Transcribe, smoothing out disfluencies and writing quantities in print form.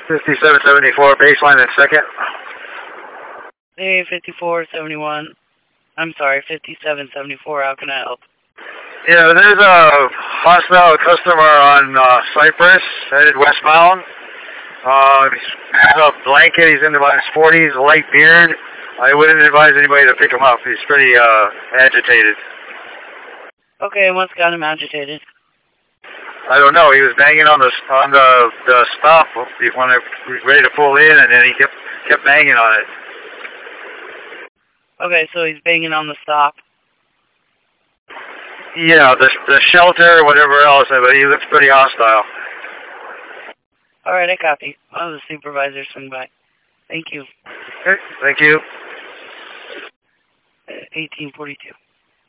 5774, baseline and second. Hey, 5471. I'm sorry, 5774. How can I help? Yeah, there's a hostile customer on Cypress, headed westbound. He's has a blanket, he's in about his 40s, a light beard. I wouldn't advise anybody to pick him up. He's pretty agitated. Okay, what's got him agitated? I don't know. He was banging on the stop when I was ready to pull in, and then he kept banging on it. Okay, so he's banging on the stop. Yeah, the shelter, whatever else, but he looks pretty hostile. All right, I copy. I'll have the supervisor swing by. Thank you. Okay, thank you. 1842.